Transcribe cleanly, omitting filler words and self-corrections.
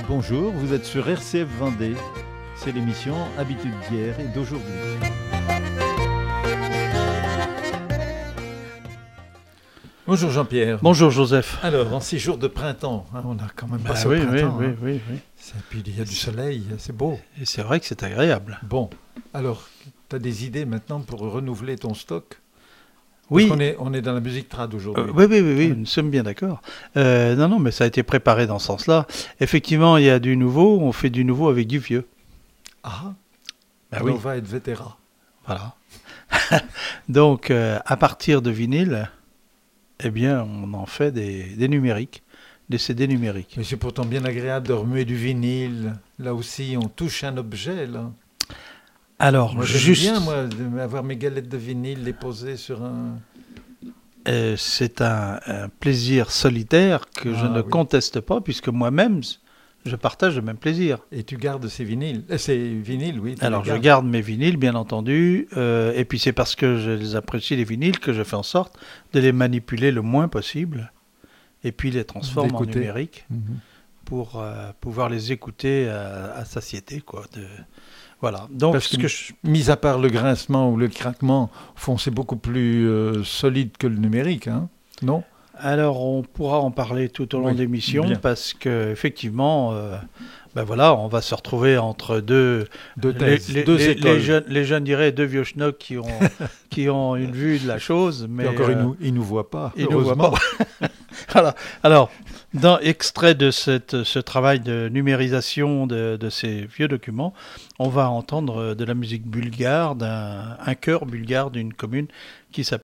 Bonjour, vous êtes sur RCF Vendée. C'est l'émission Habitude d'hier et d'aujourd'hui. Bonjour Jean-Pierre. Bonjour Joseph. Alors, en ces jours de printemps, on a quand même passé au printemps. Oui. Et puis il y a du soleil, c'est beau. Et c'est vrai que c'est agréable. Bon, alors, tu as des idées maintenant pour renouveler ton stock ? Oui. Parce on est dans la musique trad aujourd'hui. Oui, nous sommes bien d'accord. Non, mais ça a été préparé dans ce sens-là. Effectivement, il y a du nouveau, on fait du nouveau avec du vieux. Ah, Ben on va être vétéran. Voilà. Donc, à partir de vinyle, eh bien, on en fait des numériques, des CD numériques. Mais c'est pourtant bien agréable de remuer du vinyle. Là aussi, on touche un objet, là. Alors, moi, j'aime bien, moi, avoir mes galettes de vinyle, les poser sur un... c'est un plaisir solitaire que je ne conteste pas, puisque moi-même, je partage le même plaisir. Et tu gardes ces vinyles oui. Alors, je garde mes vinyles, bien entendu, et puis c'est parce que je les apprécie, les vinyles, que je fais en sorte de les manipuler le moins possible, et puis les transforme en numérique pour pouvoir les écouter à satiété, quoi. Voilà. Donc, parce que, mis à part le grincement ou le craquement, au fond, c'est beaucoup plus solide que le numérique, hein, non ? Alors, on pourra en parler tout au long de l'émission, parce qu'effectivement, on va se retrouver entre deux écoles. Les jeunes diraient deux vieux schnocks qui ont une vue de la chose. Mais et encore, ils ne nous voient pas, ils nous voient pas. Voilà. Alors, extrait de ce travail de numérisation de ces vieux documents, on va entendre de la musique bulgare, un chœur bulgare d'une commune qui s'appelle